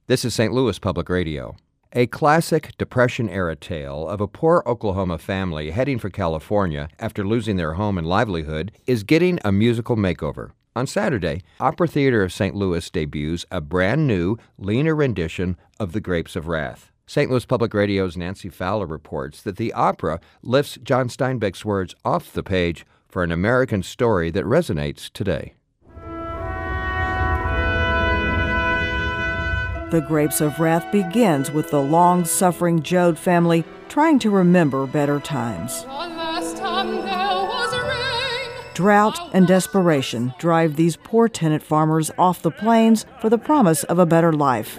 This is St. Louis Public Radio. A classic Depression-era tale of a poor Oklahoma family heading for California after losing their home and livelihood is getting a musical makeover. On Saturday, Opera Theater of St. Louis debuts a brand new, leaner rendition of The Grapes of Wrath. St. Louis Public Radio's Nancy Fowler reports that the opera lifts John Steinbeck's words off the page for an American story that resonates today. The Grapes of Wrath begins with the long-suffering Joad family trying to remember better times. Drought and desperation drive these poor tenant farmers off the plains for the promise of a better life.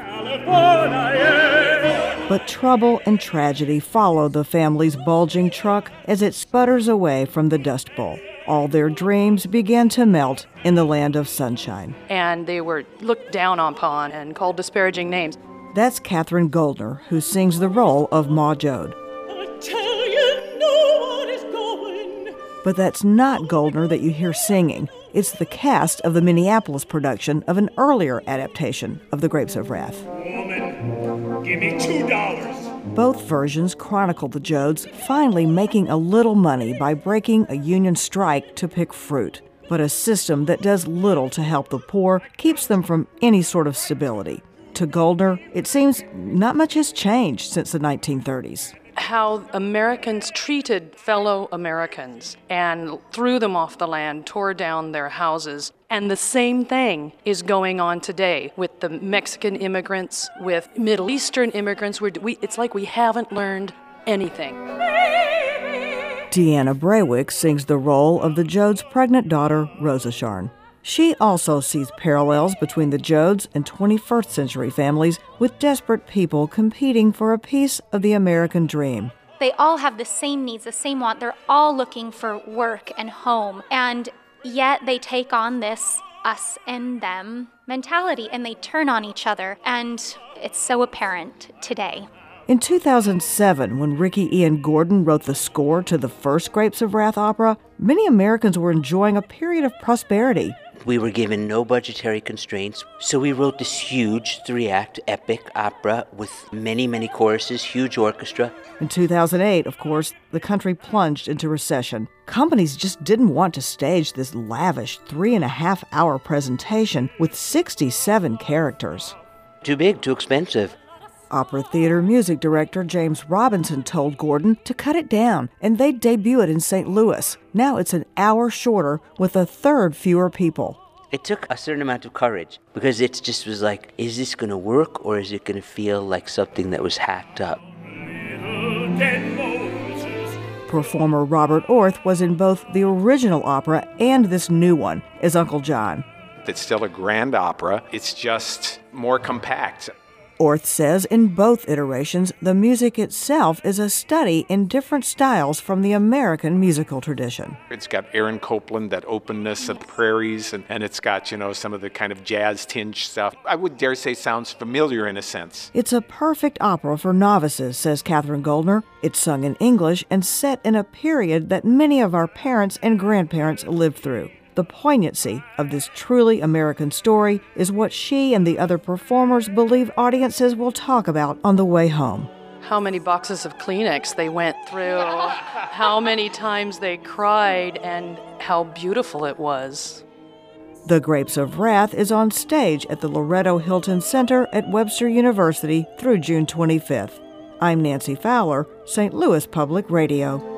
But trouble and tragedy follow the family's bulging truck as it sputters away from the Dust Bowl. All their dreams began to melt in the land of sunshine. And they were looked down upon and called disparaging names. That's Katherine Goldner, who sings the role of Ma Joad. I tell you, no one is going. But that's not Goldner that you hear singing. It's the cast of the Minneapolis production of an earlier adaptation of The Grapes of Wrath. Woman, give me $2. Both versions chronicle the Joads finally making a little money by breaking a union strike to pick fruit. But a system that does little to help the poor keeps them from any sort of stability. To Goldner, it seems not much has changed since the 1930s. How Americans treated fellow Americans and threw them off the land, tore down their houses. And the same thing is going on today with the Mexican immigrants, with Middle Eastern immigrants. It's like we haven't learned anything. Deanna Braywick sings the role of the Joad's pregnant daughter, Rosa Sharn. She also sees parallels between the Joads and 21st century families with desperate people competing for a piece of the American dream. They all have the same needs, the same want. They're all looking for work and home. And yet they take on this us and them mentality and they turn on each other. And it's so apparent today. In 2007, when Ricky Ian Gordon wrote the score to the first Grapes of Wrath opera, many Americans were enjoying a period of prosperity. We were given no budgetary constraints, so we wrote this huge 3-act epic opera with many, many choruses, huge orchestra. In 2008, of course, the country plunged into recession. Companies just didn't want to stage this lavish 3.5-hour presentation with 67 characters. Too big, too expensive. Opera Theater music director James Robinson told Gordon to cut it down, and they'd debut it in St. Louis. Now it's an hour shorter with a third fewer people. It took a certain amount of courage because it just was like, is this going to work or is it going to feel like something that was hacked up? Performer Robert Orth was in both the original opera and this new one as Uncle John. It's still a grand opera. It's just more compact. Orth says in both iterations, the music itself is a study in different styles from the American musical tradition. It's got Aaron Copland, that openness of the prairies, and it's got, some of the kind of jazz-tinged stuff. I would dare say sounds familiar in a sense. It's a perfect opera for novices, says Katherine Goldner. It's sung in English and set in a period that many of our parents and grandparents lived through. The poignancy of this truly American story is what she and the other performers believe audiences will talk about on the way home. How many boxes of Kleenex they went through, how many times they cried, and how beautiful it was. The Grapes of Wrath is on stage at the Loretto Hilton Center at Webster University through June 25th. I'm Nancy Fowler, St. Louis Public Radio.